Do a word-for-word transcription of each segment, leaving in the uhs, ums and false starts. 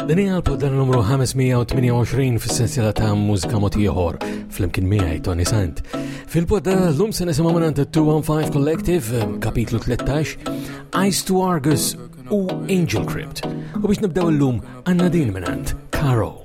Din hija l-podda numru ħames mija tminja fis-sensiela ta' mużika mod ieħor flimkien miegħi Tony Sant. Fil-podda llum se nisimgħu minn two one five Collective, kapitlu tlettax, Ice to Argus u Angel Crypt. U biex nibdew illum għandna din minn Caro.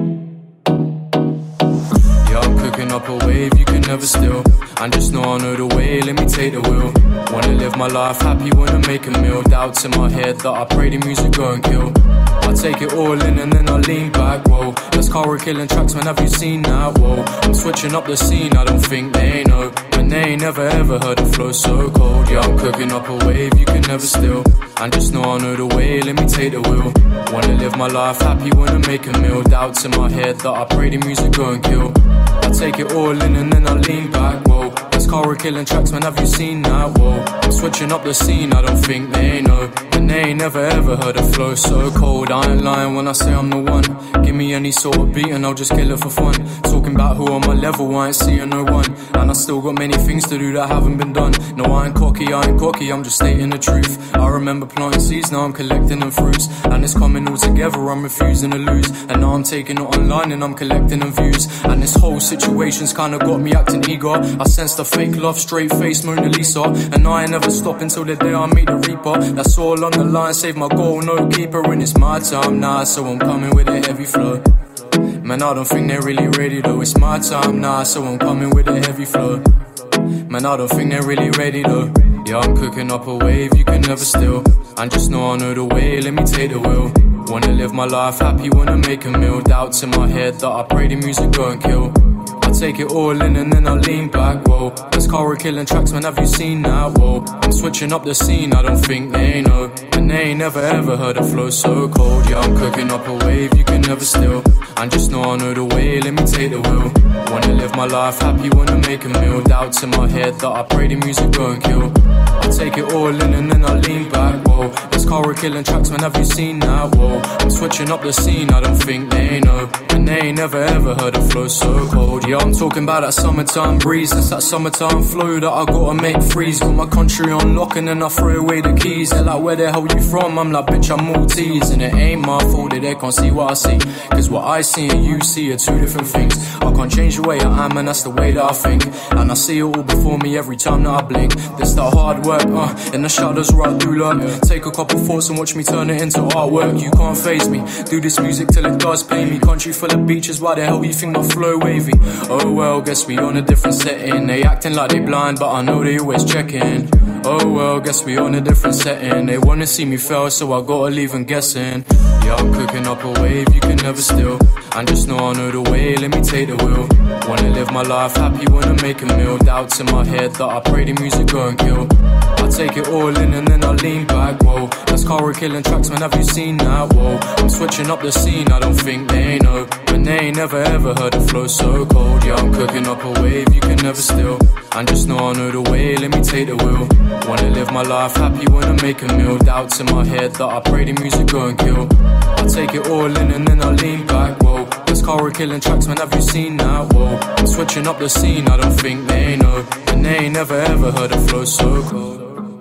I'm cooking up a wave you can never steal. I just know I know the way, let me take the wheel. Wanna live my life happy, wanna make a meal. Doubts in my head that I pray the music go and kill. I take it all in and then I lean back, whoa. That's Cara killing tracks, man, have you seen that, whoa. I'm switching up the scene, I don't think they know. And they ain't never ever heard a flow so cold. Yeah, I'm cooking up a wave you can never steal. I just know I know the way, let me take the wheel. Wanna live my life happy, wanna make a meal. Doubts in my head that I pray the music go and kill. I take it all in and then I lean back, whoa. That's Cara killing tracks, man, have you seen that, whoa. I'm switching up the scene, I don't think they know. And they ain't never ever heard a flow so cold. I ain't lying when I say I'm the one. Give me any sort of beat and I'll just kill it for fun. Talking about who on my level, I ain't seeing no one. And I still got many things to do that haven't been done. No, I ain't cocky, I ain't cocky, I'm just stating the truth. I remember planting seeds, now I'm collecting them fruits. And it's coming all together, I'm refusing to lose. And now I'm taking it online and I'm collecting them views. And this whole situation's kinda got me acting eager. I sense the fake love, straight face Mona Lisa. And I ain't never stop until the day I meet the Reaper. That's all on the line, save my goal, no keeper. And it's my time now, so I'm coming with a heavy flow. Man, I don't think they're really ready though. It's my time now, so I'm coming with a heavy flow. Man, I don't think they're really ready though. Yeah, I'm cooking up a wave you can never steal. I just know I know the way, let me take the wheel. Wanna live my life happy, wanna make a meal. Doubts in my head that I pray the music go and kill. I take it all in and then I lean back, whoa. That's Cara killing tracks, man, have you seen that, whoa. I'm switching up the scene, I don't think they know. And they ain't never ever heard a flow so cold. Yeah, I'm cooking up a wave you can never steal. I just know I know the way, let me take the wheel. Wanna live my life happy, wanna make a meal. Doubts in my head that I pray the music go and kill. I take it all in and then I lean back, whoa. That's Cara killing tracks, man, have you seen that, whoa. I'm switching up the scene, I don't think they know. And they ain't never ever heard a flow so cold. Yeah, I'm talking about that summertime breeze. It's that summertime flow that I gotta make freeze. Got my country on lock and then I throw away the keys. They're like, where the hell you from? I'm like, bitch, I'm Maltese. And it ain't my fault that they can't see what I see. Cause what I see and you see are two different things. I can't change the way I am and that's the way that I think. And I see it all before me every time that I blink. This that hard work, uh, in the shadows where I do lurk. Take a couple thoughts and watch me turn it into artwork. You can't faze me, do this music till it does pay me. Country full of beaches, why the hell you think my flow wavy? Oh well, guess we on a different setting. They acting like they blind, but I know they always checking. Oh well, guess we on a different setting. They wanna see me fail, so I gotta leave them guessing. Yeah, I'm cooking up a wave you can never steal. I just know I know the way, let me take the wheel. Wanna live my life happy, wanna make a meal. Doubts in my head that I pray the music go and kill. I take it all in and then I lean back, whoa. That's Cara killing tracks, man, have you seen that, whoa. I'm switching up the scene, I don't think they know. And they ain't never ever heard a flow so cold. Yeah, I'm cooking up a wave you can never steal. I just know I know the way, let me take the wheel. Wanna live my life happy, wanna make a meal. Doubts in my head that I pray the music go and kill. I take it all in and then I lean back, whoa. That's Cara killing tracks, man, have you seen that, whoa. I'm switching up the scene, I don't think they know. And they ain't never ever heard a flow so cold.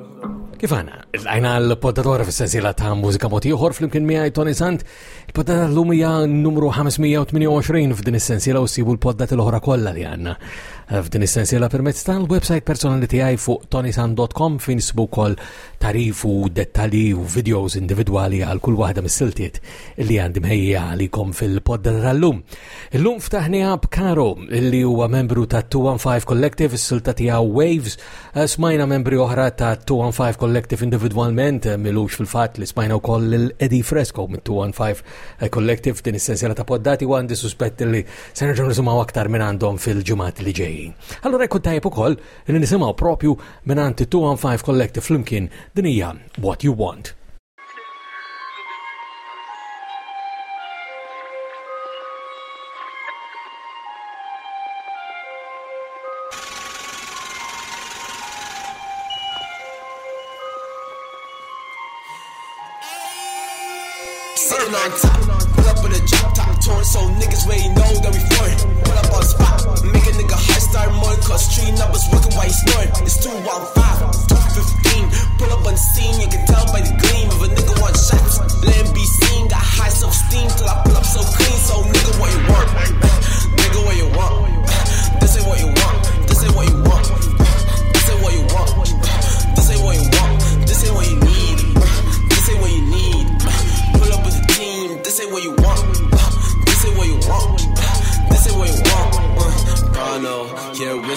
Kif għana, għajna l-poddatora f-sensila ta' mużika moti uħor fl-imkien miħaj Tony Sant. Il-poddata l-lumija numru ħames mija tminja f'din is-sensila u sibu l-poddati l-oħra kollha li għanna f'din is-sensila permezz tal-website personali tiegħi fuq tony sant dot com fejn sibu wkoll tarif u dettalji u videos individwali għal kull waħda mis-siltiet li għandi mħejja għalikom fil-poddata tal-lum. Illum ftaħniha b'Caro li huwa membru ta' two one five Collective, is-silta tiegħu Waves. Smajna membri oħra ta' two one five Collective individwalment, milux fil-fatt li smajna wkoll l-Eddie Fresco minn two one five Collective din is-sensiela ta' poddati u għandi suspett li se nerġgħu nisimgħu aktar minn għandhom fil-ġimgħat li ġejjin. Allura jkun tajjeb ukoll li nisimgħu propju minn two one five Collective flimkien din hija What You Want. Sitting on top, pull up with a drop top, torn so niggas really know that we foreign. Pull up on spot, make a nigga high star more, cause street numbers working while he's snoring. It's two one five, two fifteen, pull up on the scene, you can tell by the gleam of a nigga want shots. Let him be seen, got high self-esteem,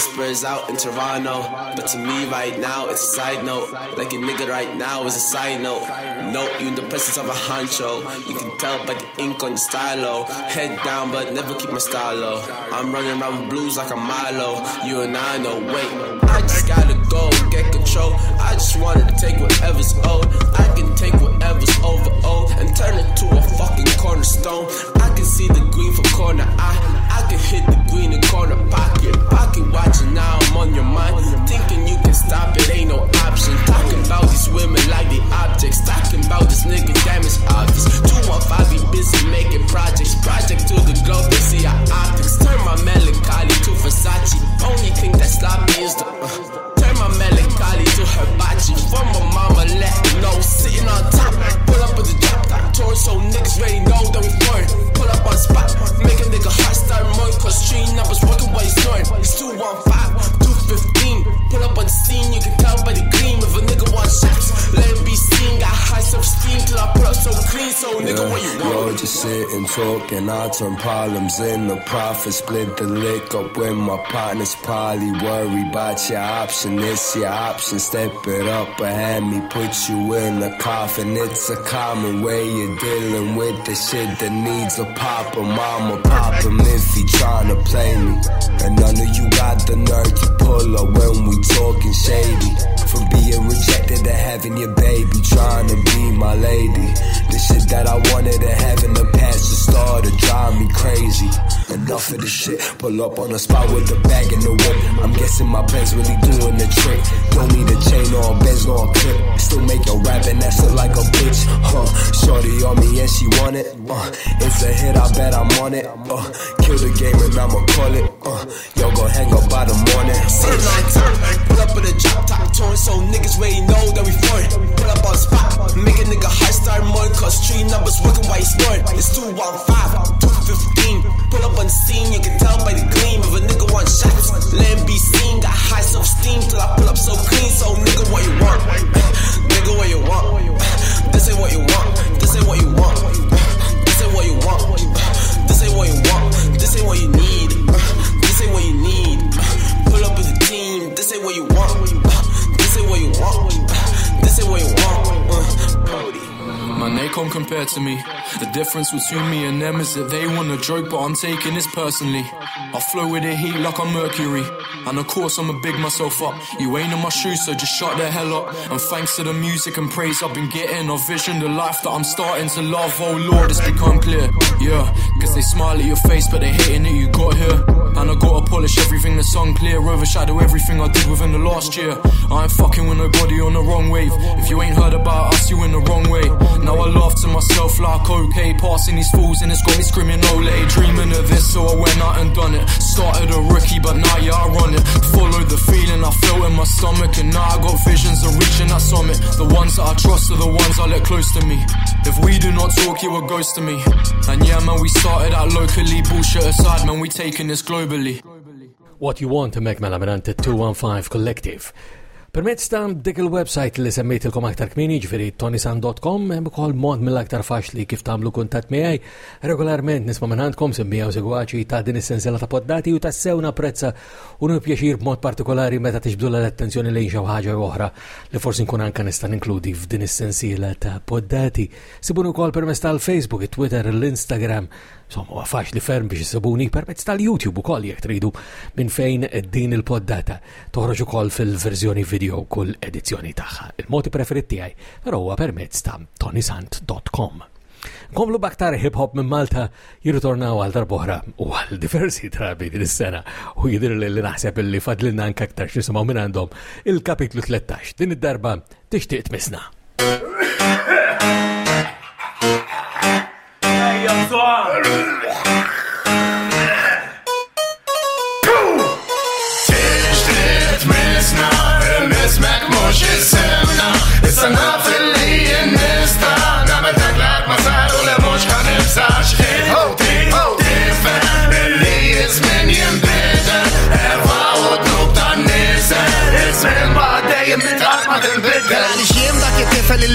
whispers out in Toronto, but to me right now it's a side note. Like a nigga right now is a side note. Note you in the presence of a honcho. You can tell by the ink on the stylo. Head down but never keep my style low. I'm running around with blues like a Milo. You and I know, wait, I just gotta go get control. I just wanna take whatever's owed. I can take whatever's over owed and turn it to a fucking cornerstone. I can see the green from corner eye. I can hit the green in corner pocket. Pocket watching now, I'm on your mind. Thinking you can stop it, ain't no option. Talking about these women like the objects. Talking about this nigga damage objects. two one five be busy making projects. Project to the globe, they see our optics. Turn my melancholy to Versace. Only thing that stop me is the uh, turn my melancholy to hibachi. From my mama, let me know. Sitting on top, pull up with the drop top tour, so niggas ready know that we foreign. Pull up on spot, make a nigga heart start more. Cause street numbers working while he's snoring. It's two one five, two fifteen. Pull up on the scene, you can tell by the gleam. If a nigga wants shots, let him be seen. Got high self-esteem till I pull up so clean. So nigga, yeah, what you want? Yo, just sit and talk and I turn problems into profit. Split the lick up with my partners. Probably worry about your option. It's your option. Step it up ahead me, put you in a coffin. It's a common way you're dealing with the shit that needs a papa. Mama pop him if he tryna play me. And none of you got the nerve to pull up when we talking shady. From being rejected to having your baby, trying to be my lady. The shit that I wanted to have in the past just started to drive me crazy. Enough of this shit, pull up on the spot with the bag in the whip. I'm guessing my plan's really doing the trick. Don't need a chain or a Benz nor a clip. Still make a rap and that's it like a bitch. Huh, shorty on me and she want it. Uh, it's a hit, I bet I'm on it. Uh, kill the game and I'ma call it. Uh, yo, go hang up by the morning. Sitting on top, pull up with a drop top touring, so niggas ready know that we foreign. Pull up on spot, make a nigga heart start more. Cause street numbers working while he's snoring. It's two one five, two fifteen. Pull up on the scene, you can tell by the gleam. If a nigga wants shots, let him be seen. Got high self-esteem till I pull up so clean. So nigga, what you want? Nigga, what you want? This ain't what you want. This ain't what you want. This ain't what you want. This ain't what you want. This ain't what you need. This ain't what you need. Pull up with the team. This ain't what you want. This ain't what you want. This ain't what you want. Cody. Man, they can't compare to me. The difference between me and them is that they want a joke, but I'm taking this personally. I flow with the heat like I'm Mercury, and of course I'ma big myself up. You ain't in my shoes, so just shut the hell up. And thanks to the music and praise I've been getting, I've visioned the life that I'm starting to love. Oh Lord, it's become clear. Yeah, cause they smile at your face, but they hating that you got here. And I gotta polish everything that's unclear, overshadow everything I did within the last year. I ain't fucking with nobody on the wrong wave. If you ain't heard about us, you in the wrong way. Now I laugh to myself like okay, passing these fools and it's got me screaming ole. Dreaming of this, so I went out and done it. Started a rookie, but now yeah, I run it. Followed the feeling I felt in my stomach, and now I got visions of reaching that summit. The ones that I trust are the ones I let close to me. If we do not talk, you a ghost to me. And yeah man, we started out locally. Bullshit aside man, we taking this globally. What You Want mek mela minant two one five Collective. Permezz ta' dik il-website li semmejtilkom aktar kmini, ġifieri tonisan dot com, hemm ukoll mod mill-aktar faċli kif tagħmlu kuntatt miegħi. Regolarment nisma' minn għandkom semmija u segwaċi ta' din is-sensiela ta' poddati u tassew napprezza u pjaċir b'mod partikolari meta tixbdu l-attenzjoni lejn xi ħaġa oħra li forsi nkun anke nista' ninkludi f'din is-sensiela ta' poddati. Sibuni wkoll permezz tal-Facebook, it-Twitter, l-Instagram. Insomma, faċli ferm biex isibuni permezz tal-YouTube ukoll jekk tridu minn fejn din il-poddata toħroġ ukoll fil-verżjoni video kull edizzjoni tagħha. Il-modi preferit tiegħi però huwa permezz ta' tonisant dot com. Nkomplu baktar hip-hop minn Malta jirritornaw għal darbohra u għal diversi drabi din is-sena u jidher li naħseb li fadlilna anke aktar x'nisimgħu minn għandhom il-kapitlu tlettax. Din id-darba tixtieq tmissna. Tixtieq tmissna, il-mismek mhux issemna. Issa naf illi nista' nagħmel dak l-qatt ma sar u li mhux ħanibżax. Tifhem illi żmien jinbidel, erba' u dnub tan-niesel. Iż-żmien ma dejjem qatt ma tinbidel. Għaliex jiem dak it-tifel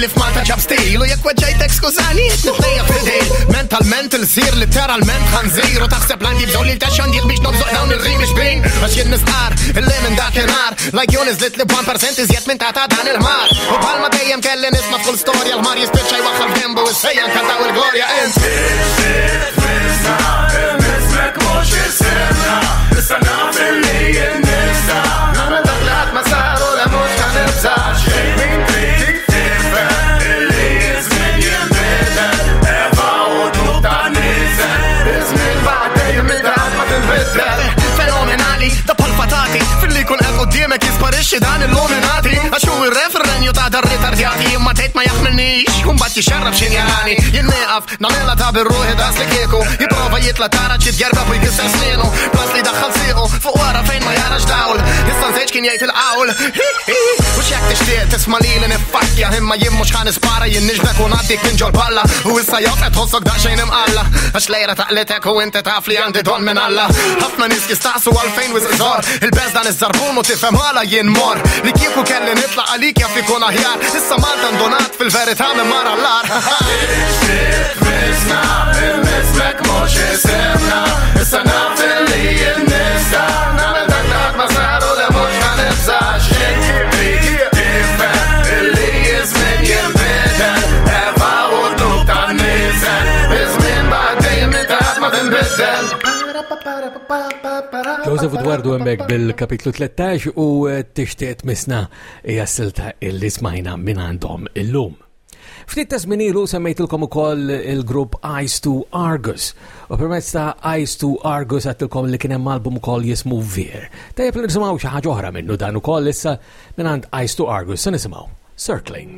li f'Malta ġab stil u jekk weġġajtek skużani nitnejja fidejl mentalment il-sir literalment ħanżir u taħseb lan jibżol li l-taxxan jieq biex nobżoq dawn il-rimi xbin għax jien nisqar il-li minn dakinhar like jun iżlit li one percent iżjed minn tata dan il-mar u bħalma dejjem kelli nisma' f'kull storja l-mar jispiċċa jwaħħal dembu is-sejjan kantaw il-glorja int Misna, il-mismek mux jisimna Issa naf il-li jinnista Namel dak li ħat ma saru la mux kan nibżax Xej min trid tifhem il-li jizmin jimbidel Eva u dub ta' nizel Izmin ba'dej mid-ħat ma tinbidel Fenomenali, da pal-fatati Fil-li kun għed qoddimek jisparixxi dan il-luminati Għaxu il-referenju ta' dar ritardjati Imma tejt ma jaħmilnix Kun bat jixarrab xin jarani Jinneqaf, namela ta' birruħi das li kieku Jiprofa jitla tara ċid gerba u jkisser sninu Plas li daħħal siqu Fuq wara fejn ma jarax dawl Nistan zeċ kien jgħid il-qawl U xjek tixtieq tisma li li nifakkja Imma jim mux ħan ispara jinn nixbek u naddik minn ġol balla U issa joqet hossok daqxejn imqalla Għax lejra taqlitek u inti taf li għandi don minn alla Ħafna nis jistaqsu għalfejn wiz iżor Il-bez dan iż-żarbun u tifhem ħala jien mor Li kieku kelli nitlaq għalik jaf ikun aħjar Issa Malta ndonat fil-verità minn mara l-ar Misna, il-mismek mux jisimna Issa naf il-li jinnista Namel dak dak ma saru li mux ma nibżax Xejn trid tifhem il-li jizmin jimbidel Eva u dub ta' nizel Izmin ba'dej mid-ħat ma tinbidel Joseph Eduardo hemmhekk bil-kapitlu tlettax u tixtieq misna hija silta illi smajna minn għandhom illum. Ftit ta' żminilu semmejtilkom ukoll il-grupp Eyes to Argus. U permezz ta' Eyes to Argus għattilkom li kien hemm album ukoll jismu Veer. Tajjeb li nisimgħu xi ħaġa oħra minnu dan ukoll issa minn għand Eyes to Argus se nisimgħu Circling.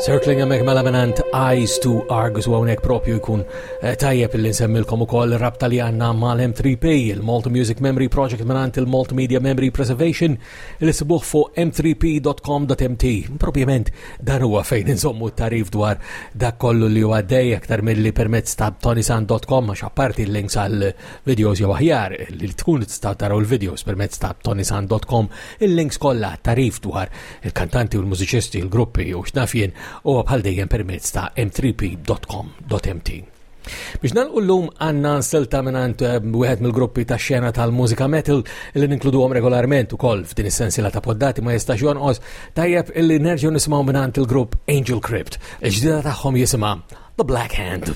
Circling Emek mela minant Eyes to Argus u għonek propju jkun eh, tajjeb il-li nsemmilkom u koll rabta li għanna mal-M three P, il-Multi Music Memory Project minant il-Multimedia Memory Preservation, il-sibuħ fu m three p dot com dot m t. Propjament dan huwa fejn insommu tarif dwar dak kollu li huwa għaddej aktar mill-li permezz ta' tonisan dot com għax apparti l-links għal-videos jew aħjar li tkun tistgħu taraw il-videos permezz ta' tonisan dot com, il-links kollha tarif dwar il-kantanti u l-mużiċisti, il-gruppi u x'nafjen u bħal dejjem permezz ta' m three p dot com dot m t. Biex nalqu llum għandna stilta minant wieħed mill-gruppi ta' xena tal-mużika metal li ninkluduhom regolarment ukoll f'din is-sensiela ta' poddati ma jistax jonqos tajjeb illi nerġgħu nisimgħu minant il-grupp Angel Crypt. Il-ġdida tagħhom jisimha The Black Hand.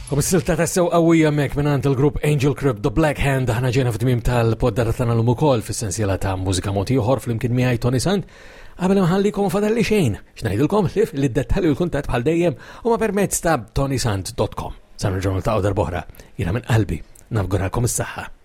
U bis-silta tassew qawwija mek minant il-grupp Angel Crib The Black Hand ħana ġena f'tmiem tal-poddata tagħna l-lum ukoll fis-sensiela ta' mużika mod ieħor flimkien miegħi Tony Sant. Qabel ma ħallikom fadalli xejn, x'ngħidilkom li d-dettalji u l-kuntatt bħal dejjem huma permezz ta' tonysant dot com. Sa nerġgħu niltaqgħu darb'oħra, jiena minn qalbi nafguralkom is-saħħa.